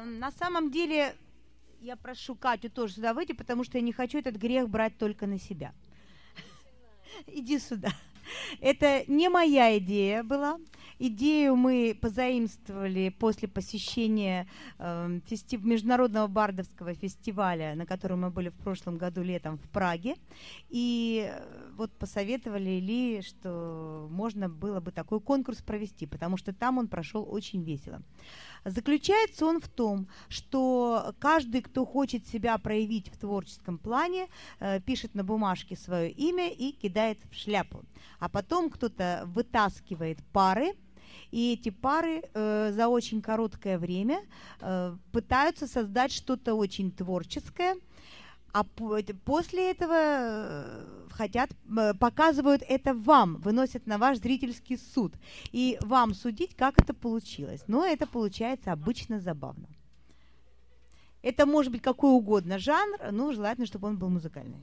На самом деле, я прошу Катю тоже сюда выйти, потому что я не хочу этот грех брать только на себя. Иди сюда. Это не моя идея была. Идею мы позаимствовали после посещения Международного бардовского фестиваля, на котором мы были в прошлом году летом в Праге. И вот посоветовали Ли, что можно было бы такой конкурс провести, потому что там он прошел очень весело. Заключается он в том, что каждый, кто хочет себя проявить в творческом плане, пишет на бумажке свое имя и кидает в шляпу. А потом кто-то вытаскивает пары, и эти пары за очень короткое время пытаются создать что-то очень творческое, а после этого показывают это вам, выносят на ваш зрительский суд. И вам судить, как это получилось. Но это получается обычно забавно. Это может быть какой угодно жанр, но желательно, чтобы он был музыкальный.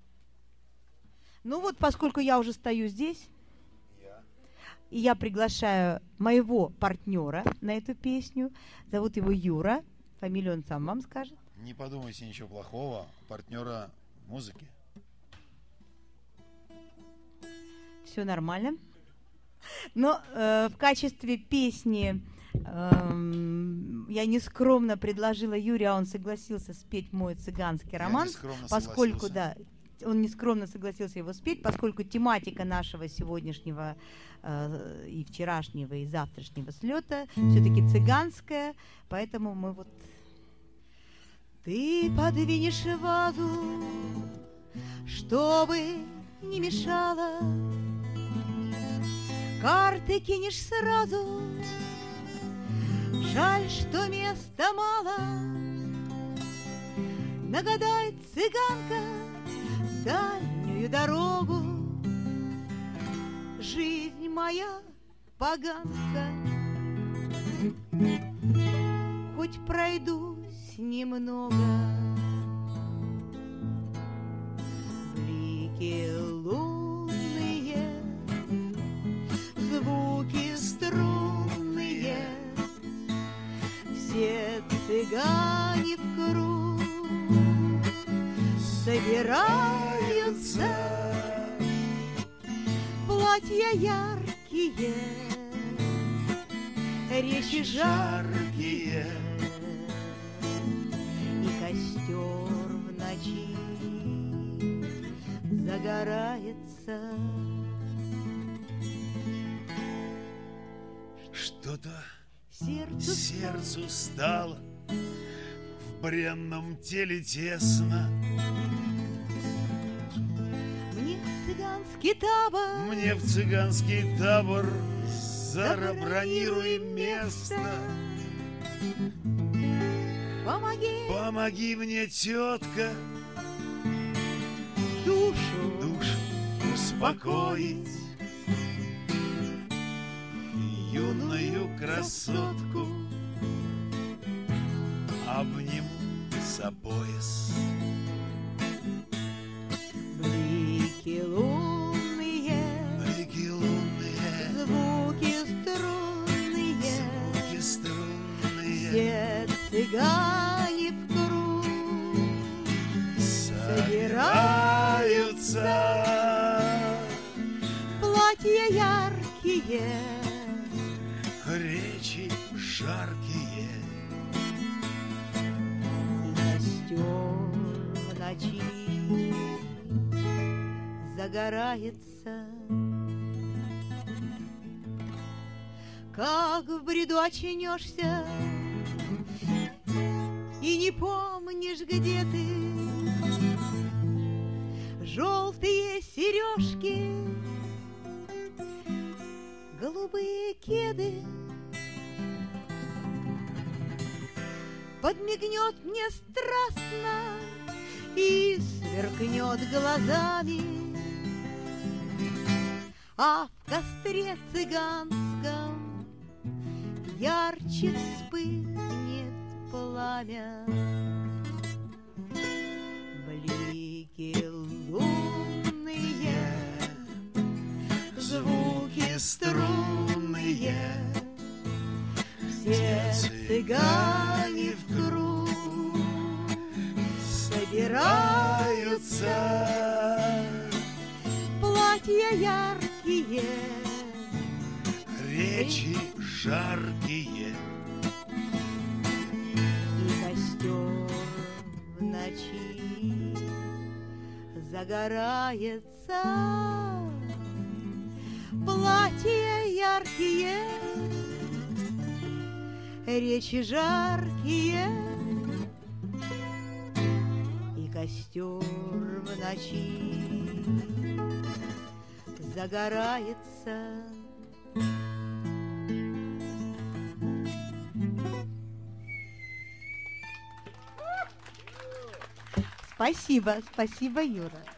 Ну вот, поскольку я уже стою здесь, и я приглашаю моего партнера на эту песню. Зовут его Юра. Фамилию он сам вам скажет. Не подумайте ничего плохого. Партнера в музыке. Все нормально. Но в качестве песни я нескромно предложила Юре, а он согласился спеть мой цыганский романс, поскольку он нескромно согласился его спеть, поскольку тематика нашего сегодняшнего и вчерашнего, и завтрашнего слета все-таки цыганская, поэтому мы вот... Ты подвинешь вазу, чтобы не мешало, карты кинешь сразу, жаль, что места мало. Нагадай, цыганка, дальнюю дорогу, жизнь моя поганка, хоть пройдусь немного. Блики лунные, звуки струнные, все цыгане в круг собираются, платья яркие, речи жаркие, и костер в ночи загорается. Что-то сердцу стало, в бренном теле тесно. Мне в цыганский табор, мне в цыганский табор, забронируй место. Помоги мне, тетка, душу успокоить, юную красотку обниму за пояс. Блики лунные, звуки струнные, все цыгане в круг собираются, платья яркие, речи жаркие, и костер в ночи загорается. Как в бреду очнешься и не помнишь, где ты, желтые сережки, голубые кеды, подмигнет мне страстно и сверкнет глазами, а в костре цыганском ярче вспыхнет пламя. Блики лунные, звуки струнные, все цыгане в круг собираются, платья яркие, речи жаркие, и костер в ночи загорается, платья яркие, речи жаркие, и костер в ночи загорается. Спасибо, спасибо, Юра.